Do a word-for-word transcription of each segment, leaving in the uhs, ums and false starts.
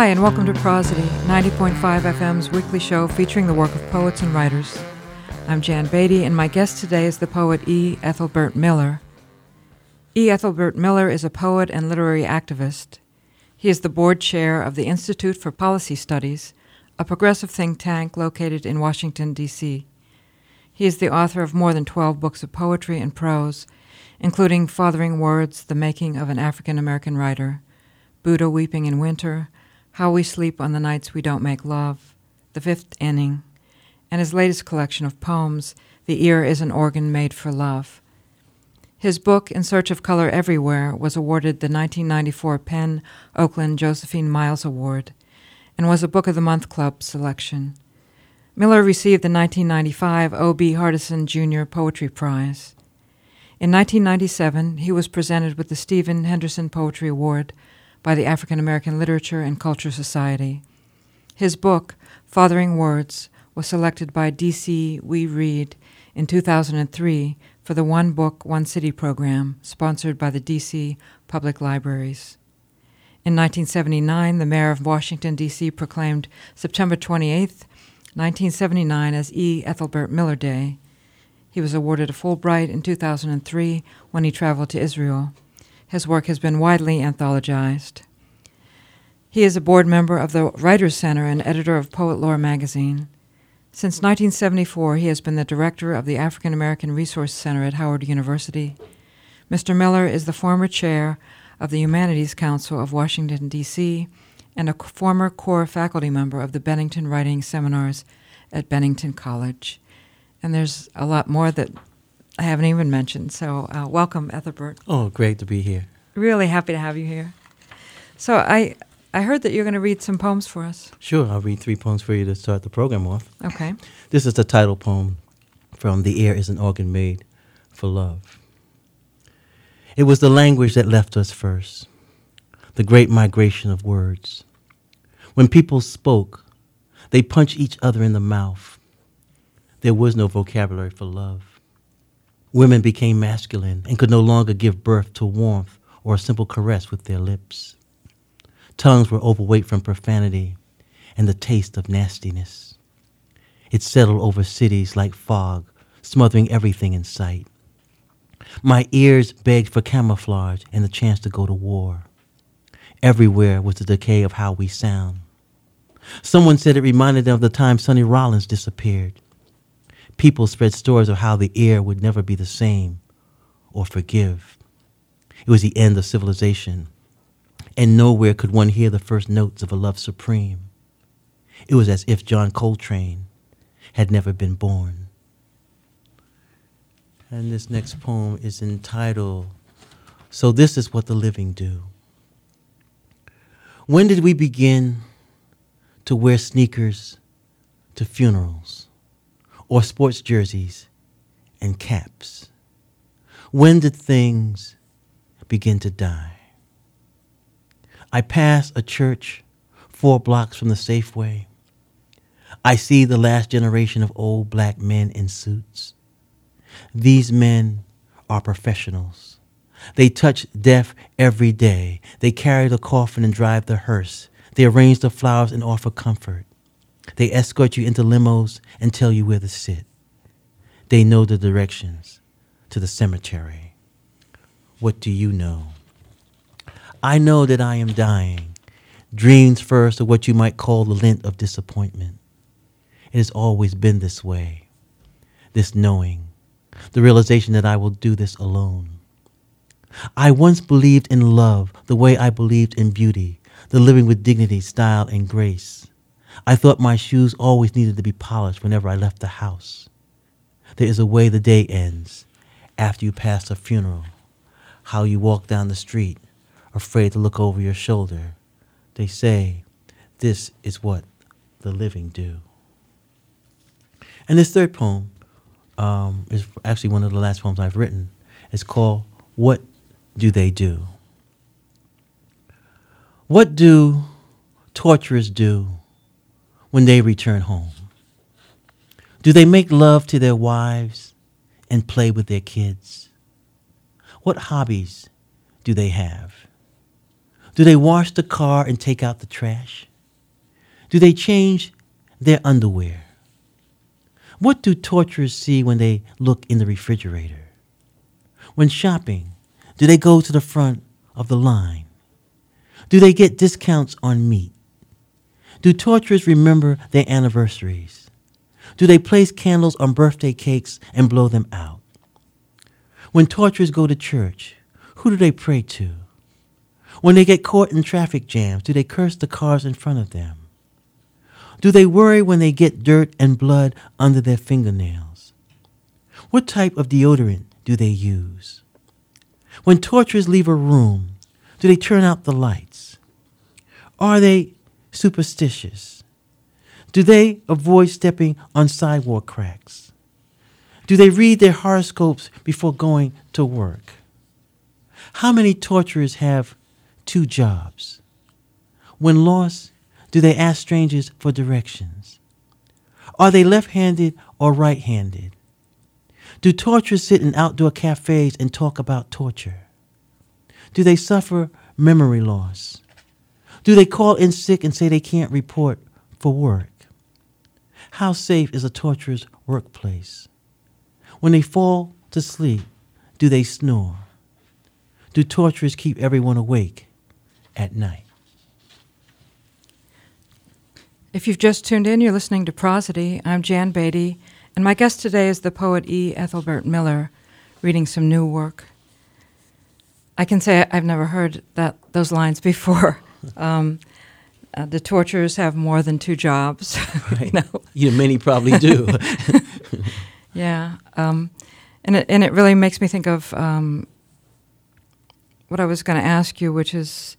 Hi, and welcome to Prosody, ninety point five F M's weekly show featuring the work of poets and writers. I'm Jan Beatty, and my guest today is the poet E. Ethelbert Miller. E. Ethelbert Miller is a poet and literary activist. He is the board chair of the Institute for Policy Studies, a progressive think tank located in Washington, D C He is the author of more than twelve books of poetry and prose, including Fathering Words, The Making of an African-American Writer, Buddha Weeping in Winter, How We Sleep on the Nights We Don't Make Love, The Fifth Inning, and his latest collection of poems, The Ear is an Organ Made for Love. His book, In Search of Color Everywhere, was awarded the nineteen ninety-four Penn Oakland Josephine Miles Award and was a Book of the Month Club selection. Miller received the nineteen ninety-five O B Hardison Junior Poetry Prize. In nineteen ninety-seven, he was presented with the Stephen Henderson Poetry Award by the African American Literature and Culture Society. His book, Fathering Words, was selected by D C We Read in two thousand three for the One Book, One City program, sponsored by the D C Public Libraries. In nineteen seventy-nine, the mayor of Washington, D C proclaimed September twenty-eighth, nineteen seventy-nine as E. Ethelbert Miller Day. He was awarded a Fulbright in two thousand three when he traveled to Israel. His work has been widely anthologized. He is a board member of the Writers' Center and editor of Poet Lore magazine. Since nineteen seventy-four, he has been the director of the African American Resource Center at Howard University. Mister Miller is the former chair of the Humanities Council of Washington, D C, and a former core faculty member of the Bennington Writing Seminars at Bennington College. And there's a lot more that I haven't even mentioned, so uh, welcome, Ethelbert. Oh, great to be here. Really happy to have you here. So I I heard that you're going to read some poems for us. Sure, I'll read three poems for you to start the program off. Okay. This is the title poem from The Ear is an Organ Made for Love. It was the language that left us first, the great migration of words. When people spoke, they punched each other in the mouth. There was no vocabulary for love. Women became masculine and could no longer give birth to warmth or a simple caress with their lips. Tongues were overweight from profanity and the taste of nastiness. It settled over cities like fog, smothering everything in sight. My ears begged for camouflage and the chance to go to war. Everywhere was the decay of how we sound. Someone said it reminded them of the time Sonny Rollins disappeared. People spread stories of how the ear would never be the same or forgive. It was the end of civilization, and nowhere could one hear the first notes of a love supreme. It was as if John Coltrane had never been born. And this next poem is entitled, So This Is What the Living Do. When did we begin to wear sneakers to funerals? Or sports jerseys and caps? When did things begin to die? I pass a church four blocks from the Safeway. I see the last generation of old black men in suits. These men are professionals. They touch death every day. They carry the coffin and drive the hearse. They arrange the flowers and offer comfort. They escort you into limos and tell you where to sit. They know the directions to the cemetery. What do you know? I know that I am dying. Dreams first of what you might call the lint of disappointment. It has always been this way. This knowing. The realization that I will do this alone. I once believed in love the way I believed in beauty, the living with dignity, style, and grace. I thought my shoes always needed to be polished whenever I left the house. There is a way the day ends after you pass a funeral, how you walk down the street, afraid to look over your shoulder. They say, this is what the living do. And this third poem um, is actually one of the last poems I've written. It's called, What Do They Do? What do torturers do when they return home? Do they make love to their wives and play with their kids? What hobbies do they have? Do they wash the car and take out the trash? Do they change their underwear? What do torturers see when they look in the refrigerator? When shopping, do they go to the front of the line? Do they get discounts on meat? Do torturers remember their anniversaries? Do they place candles on birthday cakes and blow them out? When torturers go to church, who do they pray to? When they get caught in traffic jams, do they curse the cars in front of them? Do they worry when they get dirt and blood under their fingernails? What type of deodorant do they use? When torturers leave a room, do they turn out the lights? Are they superstitious? Do they avoid stepping on sidewalk cracks? Do they read their horoscopes before going to work? How many torturers have two jobs? When lost, do they ask strangers for directions? Are they left-handed or right-handed? Do torturers sit in outdoor cafes and talk about torture? Do they suffer memory loss? Do they call in sick and say they can't report for work? How safe is a torturer's workplace? When they fall to sleep, do they snore? Do torturers keep everyone awake at night? If you've just tuned in, you're listening to Prosody. I'm Jan Beatty, and my guest today is the poet E. Ethelbert Miller, reading some new work. I can say I've never heard that those lines before. Um, uh, the torturers have more than two jobs. Right. You know? Yeah, many probably do. Yeah, um, and it and it really makes me think of um, what I was going to ask you, which is,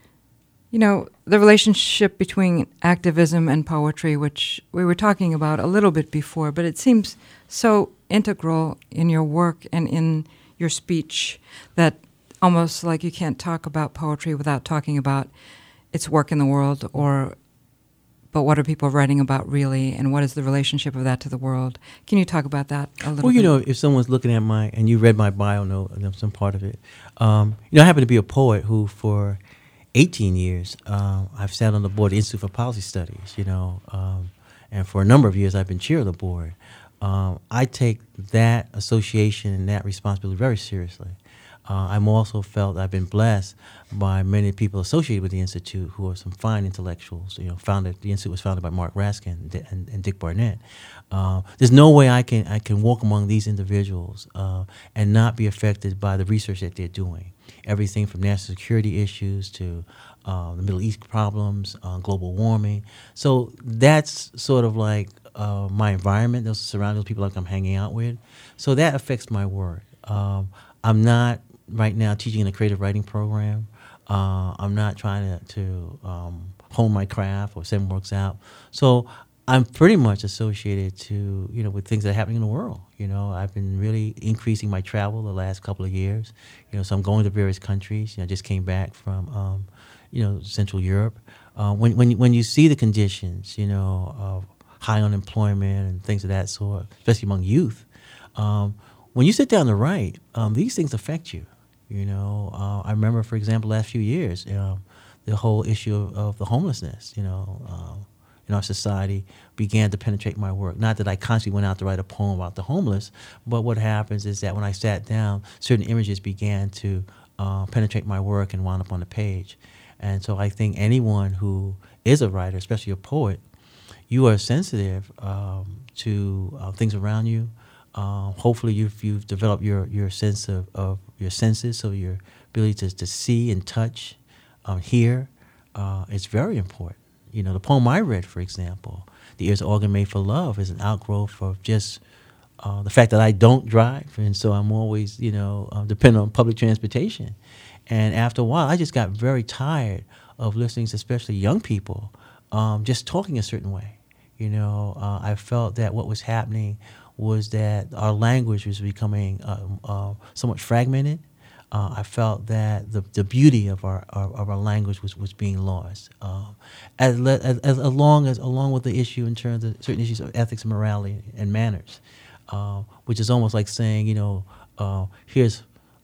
you know, the relationship between activism and poetry, which we were talking about a little bit before, but it seems so integral in your work and in your speech that almost like you can't talk about poetry without talking about its work in the world, or but what are people writing about really, and what is the relationship of that to the world? Can you talk about that a little bit? Well, you know, if someone's looking at my, and you read my bio note, some part of it, um, you know, I happen to be a poet who for eighteen years, um, I've sat on the board of the Institute for Policy Studies, you know, um, and for a number of years I've been chair of the board. Um, I take that association and that responsibility very seriously. Uh, I'm also felt I've been blessed by many people associated with the Institute who are some fine intellectuals. You know, founded the Institute was founded by Mark Raskin and, and, and Dick Barnett. Uh, there's no way I can I can walk among these individuals uh, and not be affected by the research that they're doing. Everything from national security issues to uh, the Middle East problems, uh, global warming. So that's sort of like uh, my environment. Those surrounding those people like I'm hanging out with. So that affects my work. Um, I'm not right now teaching in a creative writing program. Uh, I'm not trying to, to um, hone my craft or send works out. So I'm pretty much associated to, you know, with things that are happening in the world. You know, I've been really increasing my travel the last couple of years. You know, so I'm going to various countries. You know, I just came back from, um, you know, Central Europe. Uh, when when when you see the conditions, you know, of high unemployment and things of that sort, especially among youth, um, when you sit down to write, um, these things affect you. You know, uh, I remember, for example, last few years, you know, the whole issue of, of the homelessness, you know, uh, in our society began to penetrate my work. Not that I constantly went out to write a poem about the homeless, but what happens is that when I sat down, certain images began to uh, penetrate my work and wound up on the page. And so I think anyone who is a writer, especially a poet, you are sensitive um, to uh, things around you. Uh, hopefully you've, you've developed your, your sense of, of your senses, so your ability to, to see and touch, um, hear, uh, is very important. You know, the poem I read, for example, The Ear's Organ Made for Love, is an outgrowth of just uh, the fact that I don't drive, and so I'm always, you know, uh, dependent on public transportation. And after a while, I just got very tired of listening to especially young people um, just talking a certain way. You know, uh, I felt that what was happening was that our language was becoming uh, uh, somewhat fragmented. Uh, I felt that the, the beauty of our, our of our language was, was being lost. Um, as, as, as along as along with the issue in terms of certain issues of ethics and morality and manners, uh, which is almost like saying, you know, uh, here's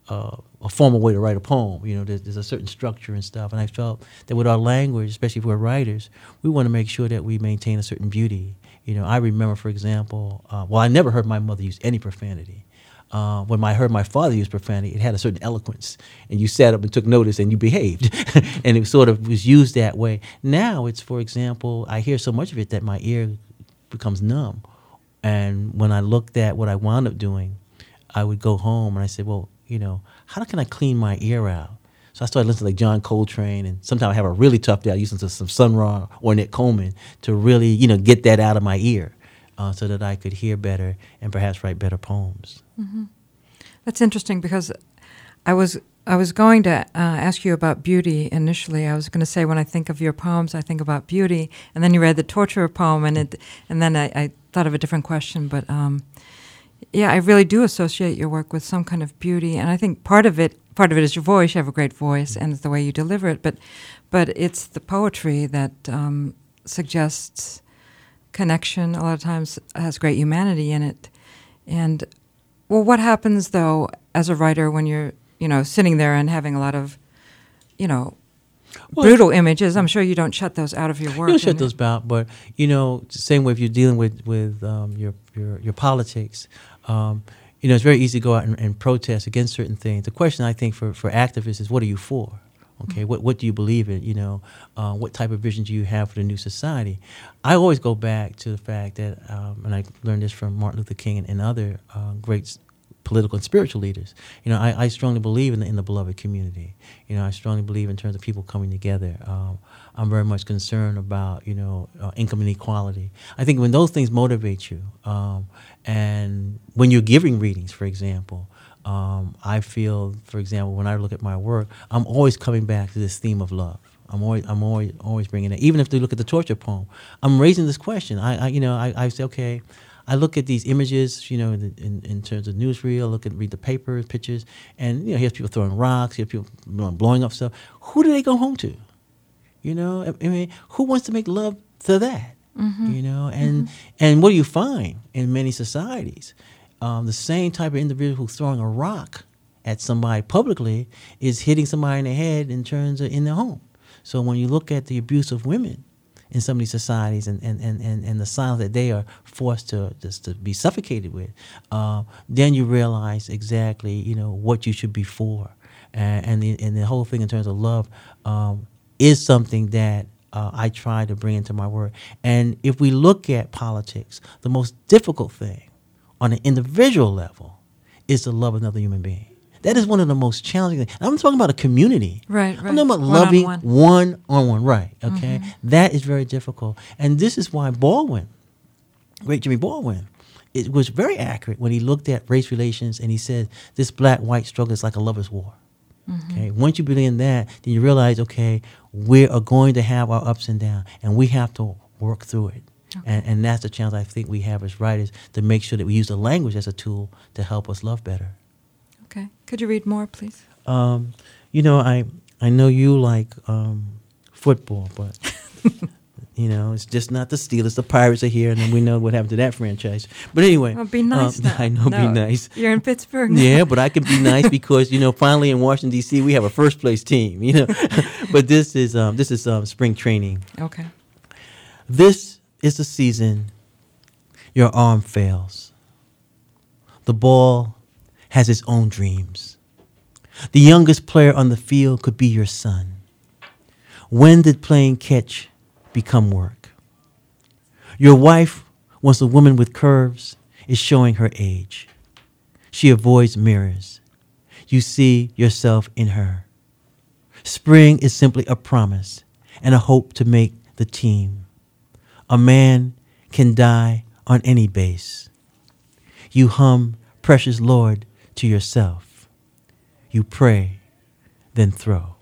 uh, a formal way to write a poem. You know, there's, there's a certain structure and stuff. And I felt that with our language, especially if we're writers, we want to make sure that we maintain a certain beauty. You know, I remember, for example, uh, well, I never heard my mother use any profanity. Uh, when I heard my father use profanity, it had a certain eloquence, and you sat up and took notice and you behaved, and it sort of was used that way. Now it's, for example, I hear so much of it that my ear becomes numb. And when I looked at what I wound up doing, I would go home and I said, well, you know, how can I clean my ear out? So I started listening to like John Coltrane, and sometimes I have a really tough day. I listen to some Sun Ra or Nick Coleman to really, you know, get that out of my ear. Uh, so that I could hear better and perhaps write better poems. Mm-hmm. That's interesting, because I was I was going to uh, ask you about beauty initially. I was going to say, when I think of your poems, I think about beauty, and then you read the torture poem, and it, and then I, I thought of a different question. But um, yeah, I really do associate your work with some kind of beauty, and I think part of it part of it is your voice. You have a great voice, and it's the way you deliver it. But but it's the poetry that um, suggests connection. A lot of times has great humanity in it. And well, what happens though as a writer when you're, you know, sitting there and having a lot of, you know, well, brutal images? I'm sure you don't shut those out of your work. You don't shut those out, but you know, same way if you're dealing with with um, your your your politics, um, you know, it's very easy to go out and, and protest against certain things. The question I think for for activists is, what are you for? Okay, what what do you believe in? You know, uh, what type of vision do you have for the new society? I always go back to the fact that, um, and I learned this from Martin Luther King and, and other uh, great political and spiritual leaders. You know, I, I strongly believe in the, in the beloved community. You know, I strongly believe in terms of people coming together. Um, I'm very much concerned about, you know, uh, income inequality. I think when those things motivate you, um, and when you're giving readings, for example, Um, I feel, for example, when I look at my work, I'm always coming back to this theme of love. I'm always, I'm always, always bringing it. Even if they look at the torture poem, I'm raising this question. I, I you know, I, I say, okay, I look at these images, you know, in, in, in terms of newsreel. Look at, read the papers, pictures, and you know, here's people throwing rocks, here's people blowing up stuff. Who do they go home to? You know, I, I mean, who wants to make love to that? Mm-hmm. You know, and mm-hmm. and what do you find in many societies? Um, the same type of individual who's throwing a rock at somebody publicly is hitting somebody in the head in terms of in their home. So when you look at the abuse of women in some of these societies, and, and, and, and, and the silence that they are forced to just to be suffocated with, uh, then you realize exactly, you know, what you should be for. Uh, and, the, and the whole thing in terms of love um, is something that uh, I try to bring into my work. And if we look at politics, the most difficult thing on an individual level is to love another human being. That is one of the most challenging things. I'm talking about a community. Right, right. I'm talking about one loving on one. one on one. Right, okay? Mm-hmm. That is very difficult. And this is why Baldwin, great Jimmy Baldwin, it was very accurate when he looked at race relations and he said, this black-white struggle is like a lover's war. Mm-hmm. Okay. Once you believe in that, then you realize, okay, we are going to have our ups and downs, and we have to work through it. Okay. And, and that's the challenge I think we have as writers, to make sure that we use the language as a tool to help us love better. Okay. Could you read more, please? Um, you know, I I know you like um, football, but, you know, it's just not the Steelers. The Pirates are here, and then we know what happened to that franchise. But anyway. Well, be nice um, now. I know, no, be nice. You're in Pittsburgh now. Yeah, but I can be nice because, you know, finally in Washington, D C, we have a first-place team, you know. But this is, um, this is um, spring training. Okay. This is the season your arm fails. The ball has its own dreams. The youngest player on the field could be your son. When did playing catch become work? Your wife, once a woman with curves, is showing her age. She avoids mirrors. You see yourself in her. Spring is simply a promise and a hope to make the team. A man can die on any base. You hum Precious Lord to yourself. You pray, then throw.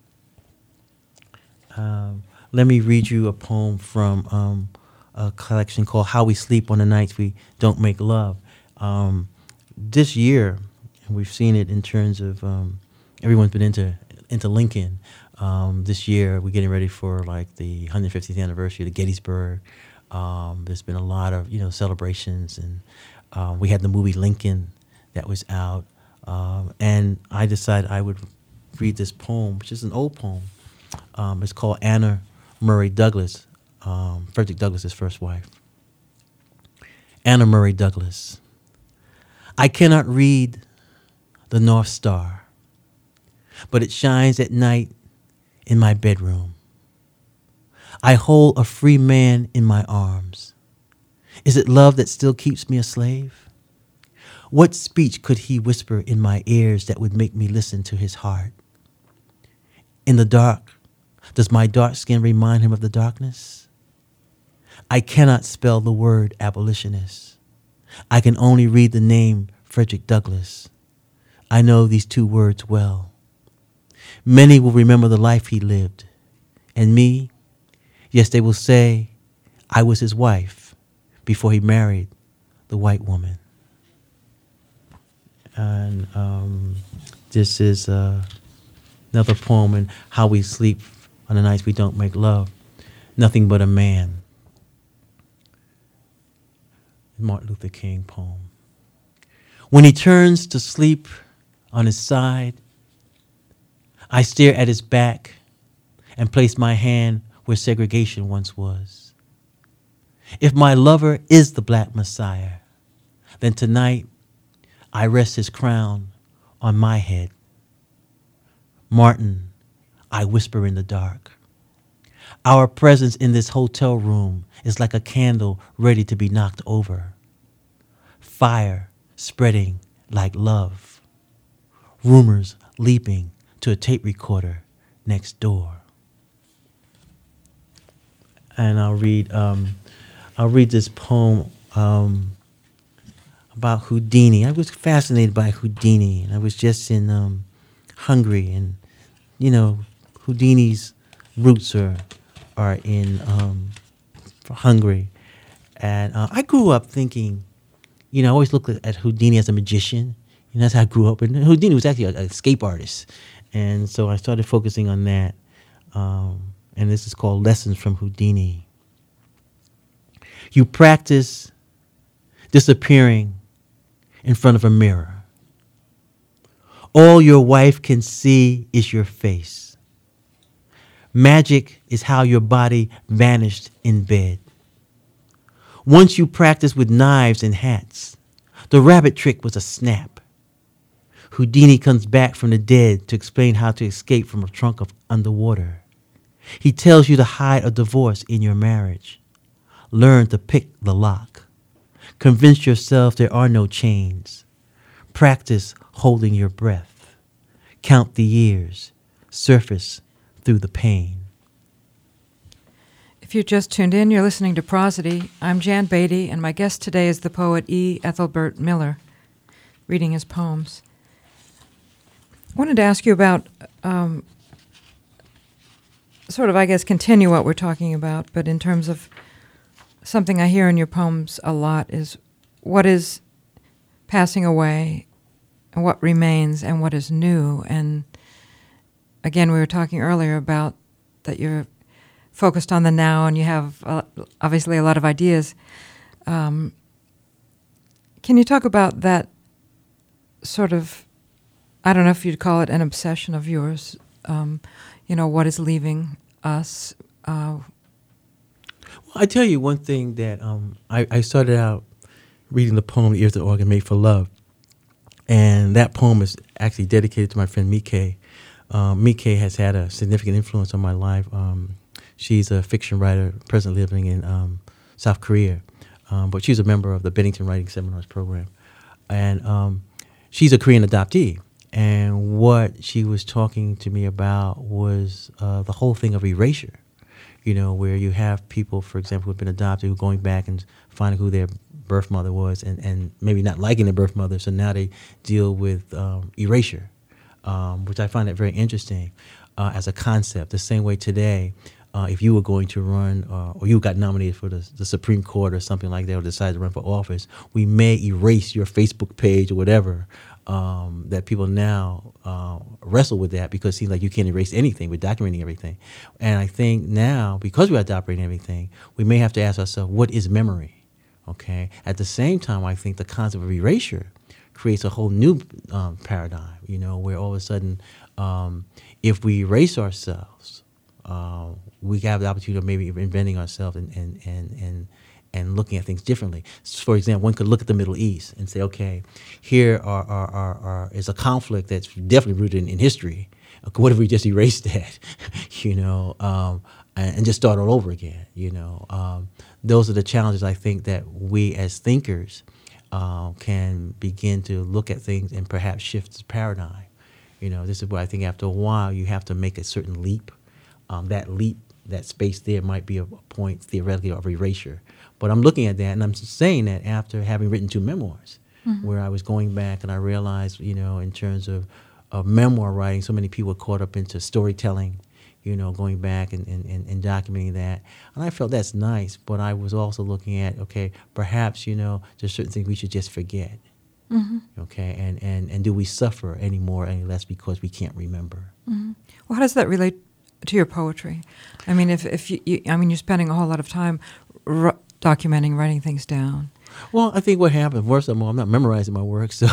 Um, let me read you a poem from um, a collection called How We Sleep on the Nights We Don't Make Love. Um, this year, and we've seen it in terms of um, everyone's been into into Lincoln. Um, this year, we're getting ready for like the one hundred fiftieth anniversary of the Gettysburg. Um, there's been a lot of, you know, celebrations, and uh, we had the movie Lincoln that was out. Um, and I decided I would read this poem, which is an old poem. Um, it's called Anna Murray Douglas, um, Frederick Douglass's first wife. Anna Murray Douglas. I cannot read the North Star, but it shines at night in my bedroom. I hold a free man in my arms. Is it love that still keeps me a slave? What speech could he whisper in my ears that would make me listen to his heart? In the dark, does my dark skin remind him of the darkness? I cannot spell the word abolitionist. I can only read the name Frederick Douglass. I know these two words well. Many will remember the life he lived. And me, yes, they will say I was his wife before he married the white woman. And um, this is uh, another poem in How We Sleep on the Nights We Don't Make Love. Nothing But a Man. Martin Luther King poem. When he turns to sleep on his side, I stare at his back and place my hand where segregation once was. If my lover is the Black Messiah, then tonight I rest his crown on my head. Martin, I whisper in the dark. Our presence in this hotel room is like a candle ready to be knocked over. Fire spreading like love. Rumors leaping to a tape recorder next door. And I'll read, um, I'll read this poem um, about Houdini. I was fascinated by Houdini, and I was just in um, Hungary, and you know, Houdini's roots are are in um, Hungary, and uh, I grew up thinking, you know, I always looked at Houdini as a magician, and that's how I grew up. And Houdini was actually an escape artist, and so I started focusing on that. Um, and this is called Lessons from Houdini. You practice disappearing in front of a mirror. All your wife can see is your face. Magic is how your body vanished in bed. Once you practiced with knives and hats. The rabbit trick was a snap. Houdini comes back from the dead to explain how to escape from a trunk of underwater. He tells you to hide a divorce in your marriage. Learn to pick the lock. Convince yourself there are no chains. Practice holding your breath. Count the years. Surface through the pain. If you just tuned in, you're listening to Prosody. I'm Jan Beatty, and my guest today is the poet E. Ethelbert Miller, reading his poems. I wanted to ask you about, um, sort of, I guess, continue what we're talking about, but in terms of something I hear in your poems a lot is what is passing away and what remains and what is new. And again, we were talking earlier about that you're focused on the now and you have uh, obviously a lot of ideas. Um, can you talk about that sort of, I don't know if you'd call it an obsession of yours, um, you know, what is leaving us? Uh, well, I tell you one thing that um, I, I started out reading the poem "The Ears of the Organ Made for Love," and that poem is actually dedicated to my friend Mike. Um, Mike has had a significant influence on my life. Um, she's a fiction writer, presently living in um, South Korea, um, but she's a member of the Bennington Writing Seminars program, and um, she's a Korean adoptee. And what she was talking to me about was uh, the whole thing of erasure, you know, where you have people, for example, who have been adopted, who are going back and finding who their birth mother was and, and maybe not liking their birth mother, so now they deal with um, erasure, um, which I find that very interesting uh, as a concept. The same way today, uh, if you were going to run uh, or you got nominated for the, the Supreme Court or something like that or decided to run for office, we may erase your Facebook page or whatever. Um, that people now uh, wrestle with that because it seems like you can't erase anything. We're documenting everything. And I think now, because we're documenting everything, we may have to ask ourselves, what is memory? Okay. At the same time, I think the concept of erasure creates a whole new um, paradigm, you know, where all of a sudden, um, if we erase ourselves, uh, we have the opportunity of maybe inventing ourselves and and and and and looking at things differently. So for example, one could look at the Middle East and say, okay, here are, are, are, are is a conflict that's definitely rooted in, in history. Okay, what if we just erase that, you know, um, and, and just start all over again, you know? Um, those are the challenges I think that we as thinkers uh, can begin to look at things and perhaps shift the paradigm. You know, this is where I think after a while you have to make a certain leap. Um, that leap, that space there might be a point theoretically of erasure. But I'm looking at that, and I'm saying that after having written two memoirs, mm-hmm. where I was going back and I realized, you know, in terms of, of memoir writing, so many people were caught up into storytelling, you know, going back and, and, and, and documenting that. And I felt that's nice, but I was also looking at, okay, perhaps, you know, there's certain things we should just forget. Mm-hmm. Okay, and, and, and do we suffer any more, any less because we can't remember? Mm-hmm. Well, how does that relate to your poetry? I mean, if, if you, you I mean, you're spending a whole lot of time r- documenting, writing things down. Well, I think what happens, first of all, I'm not memorizing my work, so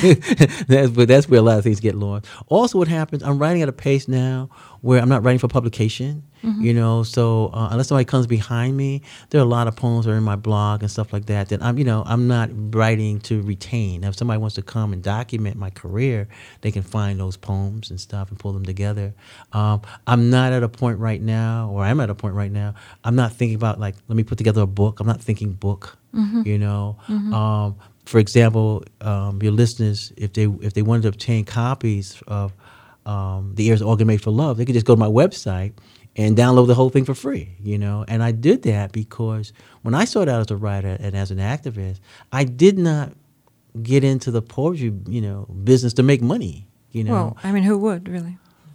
that's, but that's where a lot of things get lost. Also, what happens, I'm writing at a pace now where I'm not writing for publication, mm-hmm. you know, so uh, unless somebody comes behind me, there are a lot of poems that are in my blog and stuff like that that I'm, you know, I'm not writing to retain. Now, if somebody wants to come and document my career, they can find those poems and stuff and pull them together. Um, I'm not at a point right now, or I'm at a point right now, I'm not thinking about, like, let me put together a book. I'm not thinking book. Mm-hmm. You know, mm-hmm. um, for example, um, your listeners, if they if they wanted to obtain copies of um, The Ears Organ Made for Love, they could just go to my website and download the whole thing for free. You know, and I did that because when I started out as a writer and as an activist, I did not get into the poetry, you know, business to make money. You know, well, I mean, who would really?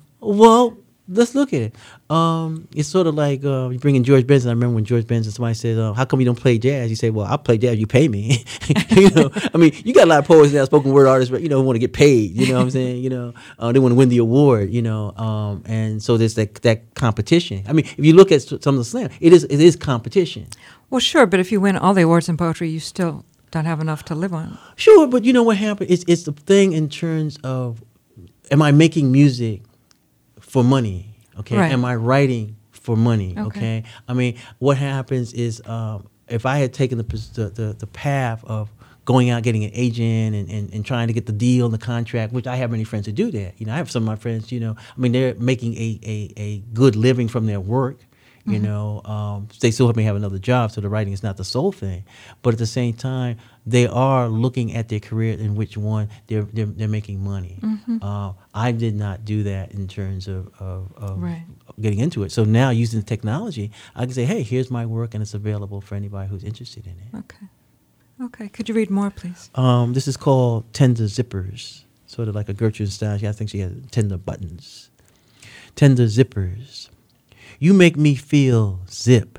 Well, let's look at it. Um, it's sort of like uh, you bring in George Benson. I remember when George Benson, somebody said, uh, how come you don't play jazz? You say, well, I'll play jazz, you pay me. you know, I mean, you got a lot of poets now, spoken word artists, but, you know, want to get paid, you know what I'm saying? You know, uh, they want to win the award, you know, um, and so there's that, that competition. I mean, if you look at some of the slam, it is, it is competition. Well, sure, but if you win all the awards in poetry, you still don't have enough to live on. Sure, but you know what happened? It's, it's the thing in terms of, am I making music for money? Okay, right. Am I writing for money? Okay, okay? I mean, what happens is um, if I had taken the, the the the path of going out, getting an agent, and, and, and trying to get the deal and the contract, which I have many friends who do that. You know, I have some of my friends. You know, I mean, they're making a a, a good living from their work. You mm-hmm. know, um, they still may have another job, so the writing is not the sole thing. But at the same time, they are looking at their career in which one they're they're, they're making money. Mm-hmm. Uh, I did not do that in terms of, of, of right. getting into it. So now, using technology, I can say, hey, here's my work, and it's available for anybody who's interested in it. Okay. Okay. Could you read more, please? Um, this is called Tender Zippers, sort of like a Gertrude style. I think she has tender buttons. Tender zippers. You make me feel zip,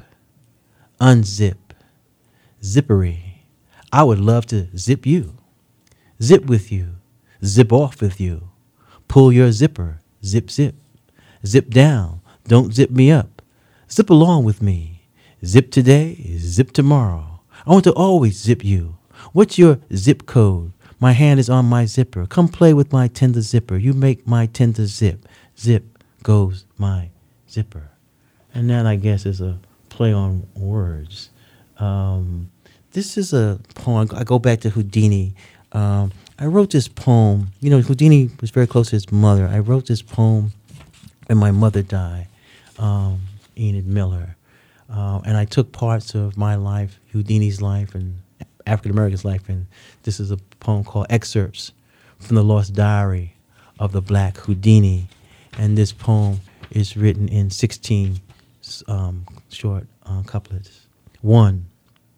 unzip, zippery. I would love to zip you, zip with you, zip off with you. Pull your zipper, zip, zip, zip down, don't zip me up. Zip along with me, zip today, zip tomorrow. I want to always zip you. What's your zip code? My hand is on my zipper. Come play with my tender zipper. You make my tender zip. Zip goes my zipper. And that, I guess, is a play on words. Um, this is a poem. I go back to Houdini. Um, I wrote this poem. You know, Houdini was very close to his mother. I wrote this poem when my mother died, um, Enid Miller. Uh, and I took parts of my life, Houdini's life, and African American's life. And this is a poem called Excerpts from the Lost Diary of the Black Houdini. And this poem is written in sixteen Um, short uh, couplets. One,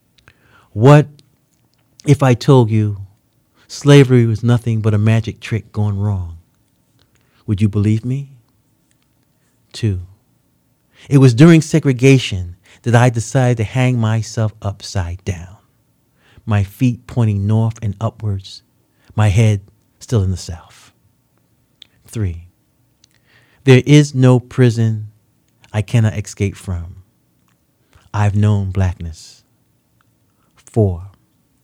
what if I told you slavery was nothing but a magic trick gone wrong? Would you believe me? Two, it was during segregation that I decided to hang myself upside down, my feet pointing north and upwards, my head still in the south. Three, there is no prison I cannot escape from. I've known blackness. Four,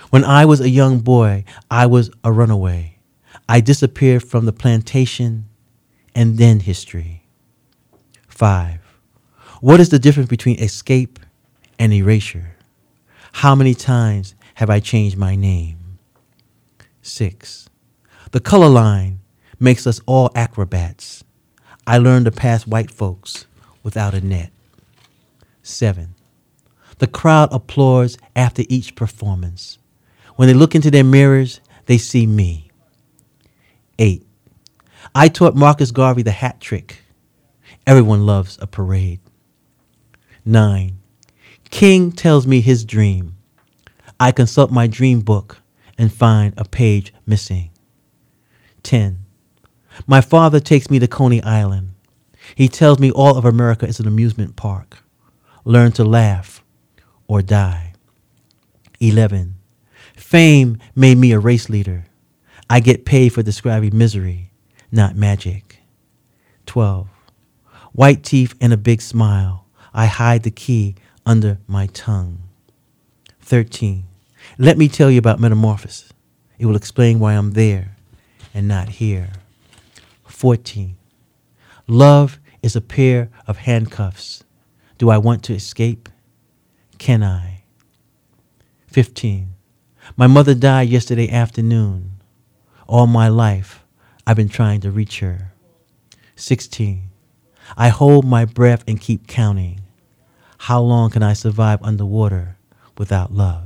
When I was a young boy, I was a runaway. I disappeared from the plantation and then history. Five. What is the difference between escape and erasure? How many times have I changed my name? Six. The color line makes us all acrobats. I learned to pass white folks without a net. Seven. The crowd applauds after each performance. When they look into their mirrors, they see me. Eight. I taught Marcus Garvey the hat trick. Everyone loves a parade. Nine. King tells me his dream. I consult my dream book and find a page missing. Ten. My father takes me to Coney Island. He tells me all of America is an amusement park. Learn to laugh or die. Eleven. Fame made me a race leader. I get paid for describing misery, not magic. Twelve. White teeth and a big smile. I hide the key under my tongue. Thirteen. Let me tell you about metamorphosis. It will explain why I'm there and not here. Fourteen. Love is a pair of handcuffs. Do I want to escape? Can I? Fifteen. My mother died yesterday afternoon. All my life, I've been trying to reach her. Sixteen. I hold my breath and keep counting. How long can I survive underwater without love?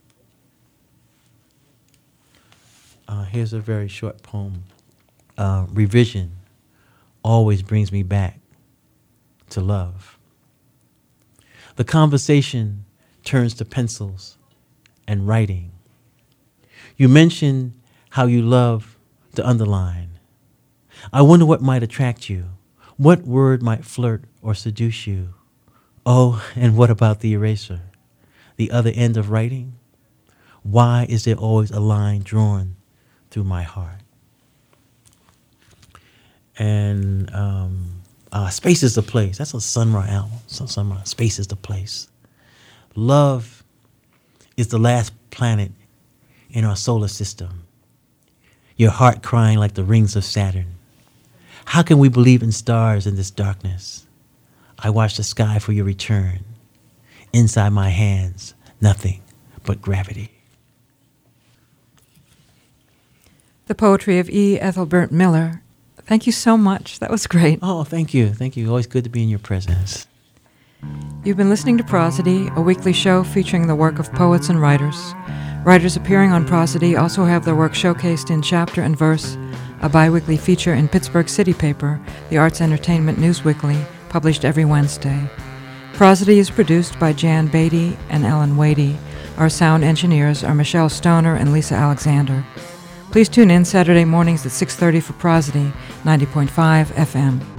Uh, here's a very short poem. Uh, revision always brings me back to love. The conversation turns to pencils and writing. You mention how you love to underline. I wonder what might attract you. What word might flirt or seduce you? Oh, and what about the eraser? The other end of writing? Why is there always a line drawn through my heart? And um, uh, Space is the Place. That's a Sun Ra album. So Sun Ra, Space is the Place. Love is the last planet in our solar system. Your heart crying like the rings of Saturn. How can we believe in stars in this darkness? I watch the sky for your return. Inside my hands, nothing but gravity. The poetry of E. Ethelbert Miller. Thank you so much. That was great. Oh, thank you. Thank you. Always good to be in your presence. You've been listening to Prosody, a weekly show featuring the work of poets and writers. Writers appearing on Prosody also have their work showcased in Chapter and Verse, a bi-weekly feature in Pittsburgh City Paper, the Arts Entertainment News Weekly, published every Wednesday. Prosody is produced by Jan Beatty and Ellen Wadey. Our sound engineers are Michelle Stoner and Lisa Alexander. Please tune in Saturday mornings at six thirty for Prosody, ninety point five F M.